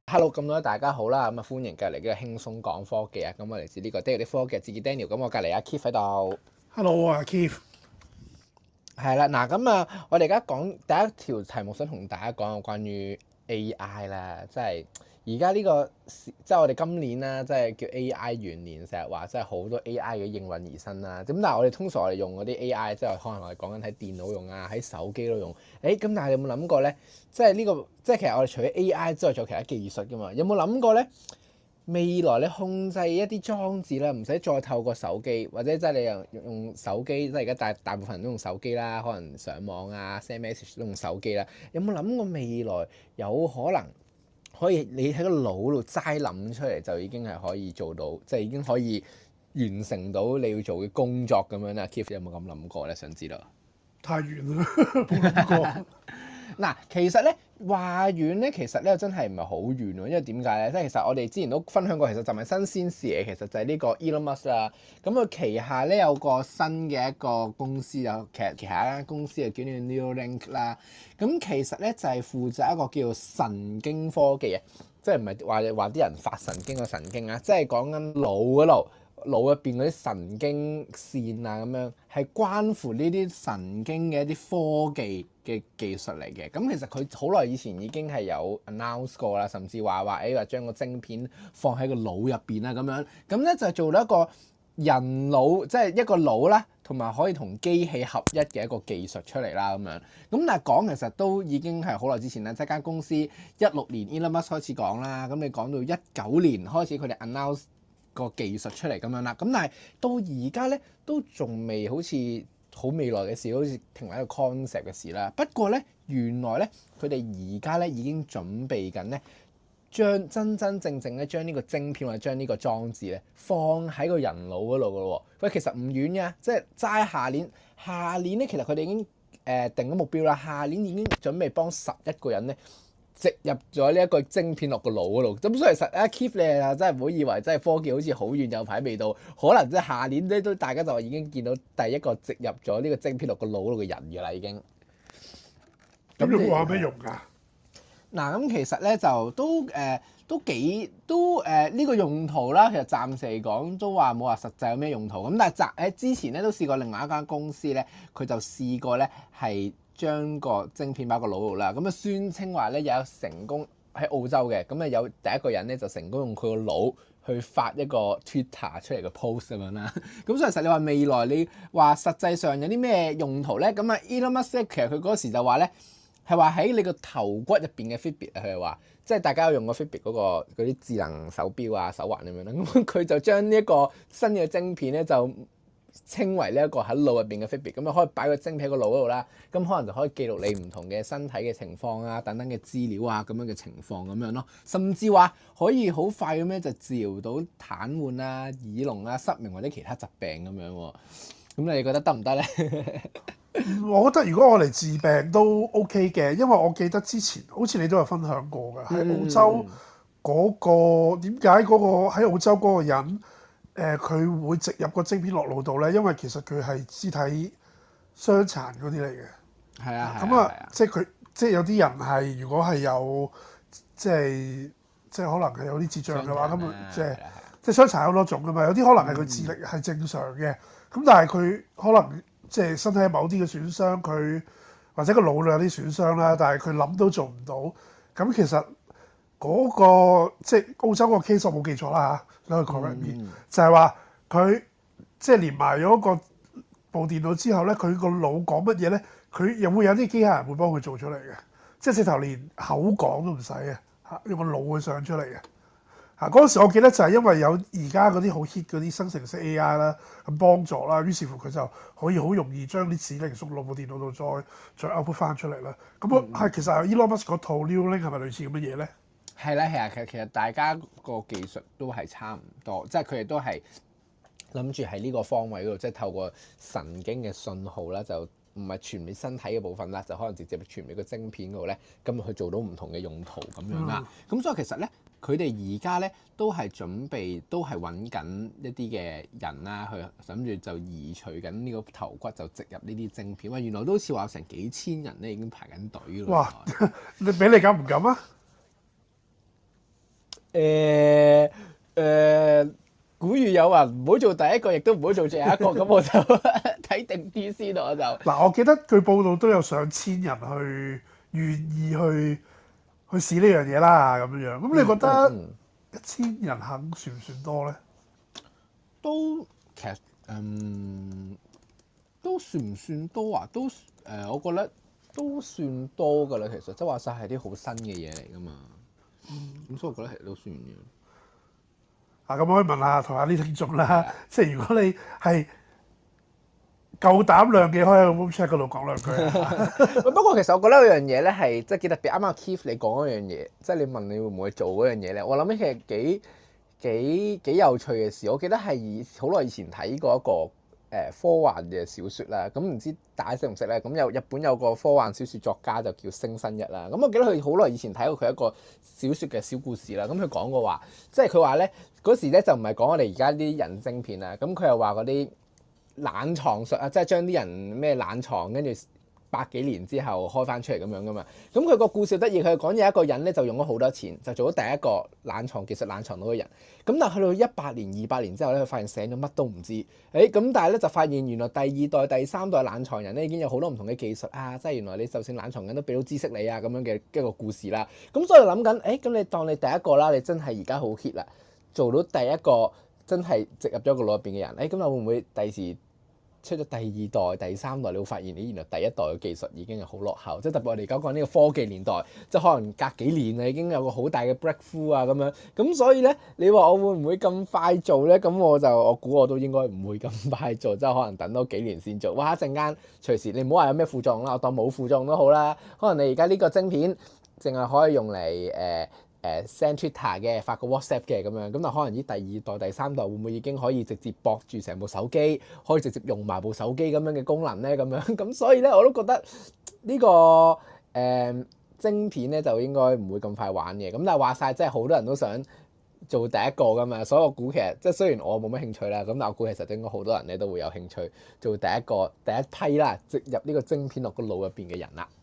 Hello，咁多位大家好啦，咁啊歡迎繼續嚟呢個輕鬆講科技啊，咁我嚟自呢個 Daily 啲科技自己 Daniel，咁我隔離阿 Keith 喺度， Hello，我係 Keith。 係啦，嗱咁啊，我哋而家講第一條題目，想同大家講有關於 AI 啦，即係而家呢個即係我哋今年啦，即係叫 AI 元年，成日話即係好多 AI 嘅應運而生啦。咁但係我哋通常我哋用嗰啲 AI，即係可能我哋講緊喺電腦用啊，喺手機都用。咁但係你有冇諗過咧？即係呢個即係其實我哋除咗 AI 之外，仲有其他技術噶嘛？有冇諗過咧？未來你控制一啲裝置咧，唔使再透過手機，或者即係你用手機，即係而家大部分人都用手機啦，可能上網啊、send message 都用手機啦。有冇諗過未來有可能可以你喺個腦度齋諗出嚟，就已經係可以做到，即係已經可以完成到你要做嘅工作咁樣啦？Keith 有冇咁諗過咧？想知道。 太遠啦，冇諗過。 嗱，其實咧話遠咧，其實咧真係唔係好遠喎，因為點解咧？即係其實我哋之前都分享過，其實就唔係新鮮事嘅，其實就係呢個 Elon Musk 啦。咁佢旗下咧有個新嘅一個公司，有旗下一間公司就叫做 Neuralink 啦。咁其實咧就係負責一個叫做神經科技啊，即係唔係話啲人發神經個神經啊，即係講緊腦嗰度。腦入邊嗰啲神經線啊，咁樣係關乎呢啲神經嘅一啲科技嘅技術嚟嘅。咁其實佢好耐以前已經係有 announce 過啦，甚至話話將個晶片放喺個腦入邊啦，咁樣咁咧就做到一個人腦，即係一個腦啦，同埋可以同機器合一嘅一個技術出嚟啦，咁樣。咁但係講其實都已經係好耐之前啦，即係間公司16年 Elon Musk 開始講啦，咁你講到19年開始佢哋 announce個技術出嚟咁樣啦，咁但係到而家咧都仲未好似好未來嘅事，好似停為一個 concept 嘅事啦。不過咧，原來咧佢哋而家咧已經準備緊咧，將真正咧將呢個晶片或者將呢個裝置咧放喺個人腦嗰度噶咯喎。喂，其實唔遠嘅，即係齋下年咧，其實佢哋已經定咗目標啦。下年已經準備幫11個人咧植入咗呢一個晶片落個腦嗰度，咁所以其實啊 Keith 你啊真係唔好以為真係科技好似好遠有排未到，可能即係下年咧都大家就已經見到第一個植入咗呢個晶片落個腦度嘅人㗎啦已經。 咁用話咩用㗎？ 嗱，咁其實咧就呢個用途啦，其實暫時嚟講都話冇話實際有咩用途。咁但係之前咧都試過另外一間公司咧，佢就試過咧係將個晶片擺個腦度啦，咁啊宣稱話咧有成功喺澳洲嘅，咁啊有第一個人咧就成功用佢個腦去發一個 Twitter 出嚟嘅 post 咁樣啦。咁所以其實你話未來你話實際上有啲咩用途咧？咁啊 Elon Musk 其實佢嗰時就話咧係話喺你個頭骨入邊嘅 Fitbit 啊，佢係話即係大家有用過 Fitbit 嗰啲智能手錶啊手環咁樣啦，咁佢就將呢一個新嘅晶片咧就稱為呢一個喺腦入邊嘅 Fitbit，咁啊可以擺個晶片喺個腦嗰度啦，咁可能就可以記錄你唔同嘅身體嘅情況啊，等等嘅資料啊，咁樣嘅情況咁樣咯，甚至話可以好快咁樣就治療到癱瘓啊、耳聾啊、失明或者其他疾病咁樣喎。咁你覺得得唔得咧？ 我覺得如果我嚟治病都 OK 嘅，因為我記得之前好似你都有分享過嘅，喺澳洲嗰個點解嗰個喺澳洲嗰個人佢會植入個晶片落腦度咧？因為其實佢係肢體傷殘嗰啲嚟嘅。 係啊， 咁啊，即係有啲人係如果係有即係可能係有啲智障嘅話，咁即係傷殘有好多種噶嘛。有啲可能係佢智力係正常嘅，咁但係佢可能即係身體有某啲嘅損傷，佢或者個腦裏有啲損傷啦，但係佢諗都做唔到。咁其實嗰個即係澳洲嗰個 case 我冇記錯啦嚇，你可以 correct me，就係話佢即係連埋咗個部電腦之後咧，佢個腦講乜嘢咧，佢又會有啲機械人會幫佢做出嚟嘅，即係直頭連口講都唔使嘅嚇，用個腦去上出嚟嘅嚇。嗰陣時我記得就係因為有而家嗰啲好 hit 嗰啲生成式 AI 啦，咁幫助啦，於是乎佢就可以好容易將啲指令送落部電腦度，再 output 翻出嚟啦。咁其實 Elon Musk 嗰套 Neuralink 係咪類似咁嘅嘢咧？ 係啦，係啊，其實大家個技術都係差唔多，即係佢哋都係諗住喺呢個方位嗰度，即係透過神經嘅信號啦，就唔係傳俾身體嘅部分啦，就可能直接傳俾個晶片嗰度咧，咁去做到唔同嘅用途咁樣啦。咁所以其實咧，佢哋而家咧都係準備，都係揾緊一啲嘅人啦，去諗住就移除緊呢個頭骨，就植入呢啲晶片。喂，原來都好似話成幾千人咧已經排緊隊咯。 哇！你俾你敢唔敢啊？ 誒誒，古語有云，唔好做第一個，亦都唔好做最後一個，咁我就睇定啲先咯，我就。 嗱，我記得據報道都有上千人去願意去試呢樣嘢啦，咁樣。咁你覺得1000人肯算唔算多咧？ 都其實都算唔算多啊？都我覺得都算多㗎啦。其實即係話晒係啲好新嘅嘢嚟㗎嘛。咁所以我覺得係都算嘅。 咁可以問下同下啲聽眾啦，即係如果你係夠膽量嘅，可以喺 room chat 嗰度講兩句啊。 不過其實我覺得有樣嘢咧係即係幾特別。啱啱 Keith 你講嗰樣嘢，即係你問你會唔會做嗰樣嘢咧？我諗起其實幾有趣嘅事。我記得係好耐以前睇過一個科幻嘅小説啦。咁唔知大家識唔識咧？咁日本有個科幻小説作家就叫星新一啦。咁我記得佢好耐以前睇過佢一個小説嘅小故事啦。咁佢講過話，即係佢話咧嗰時咧就唔係講我哋而家啲人晶片啊。咁佢又話嗰啲冷藏術啊，即係將啲人咩冷藏，跟住百幾年之後開翻出嚟咁樣噶嘛。咁佢個故事得意，佢講有一個人咧就用咗好多錢，就做咗第一個冷藏技術冷藏到嘅人。咁但係去到100年、200年之後咧，佢發現醒咗乜都唔知。咁但係咧就發現原來第二代、第三代冷藏人咧已經有好多唔同嘅技術啊，即係原來你就算冷藏緊都俾到知識你啊咁樣嘅一個故事啦。咁所以諗緊，咁你當你第一個啦，你真係而家好 hit 啦，做到第一個真係植入咗個腦入邊嘅人，咁又會唔會第時出咗第二代、第三代，你會發現你原來第一代嘅技術已經係好落後，即係特別我哋而家講呢個科技年代，即係可能隔幾年啊已經有個好大嘅 breakthrough 啊咁樣，咁所以咧，你話我會唔會咁快做咧？咁我估我都應該唔會咁快做，即係可能等多幾年先做。哇！一陣間隨時你唔好話有咩副作用啦，我當冇副作用都好啦。可能你而家呢個晶片淨係可以用嚟send Twitter 嘅，發個 WhatsApp 嘅咁樣，咁但可能啲第二代、第三代會唔會已經可以直接駁住成部手機，可以直接用埋部手機咁樣嘅功能咧？咁樣咁所以咧，我都覺得呢個晶片咧就應該唔會咁快玩嘅。咁但係話晒，即係好多人都想做第一個噶嘛，所以我估其實即係雖然我冇乜興趣啦，咁但我估其實應該好多人咧都會有興趣做第一批啦，植入呢個晶片落個腦入邊嘅人啦。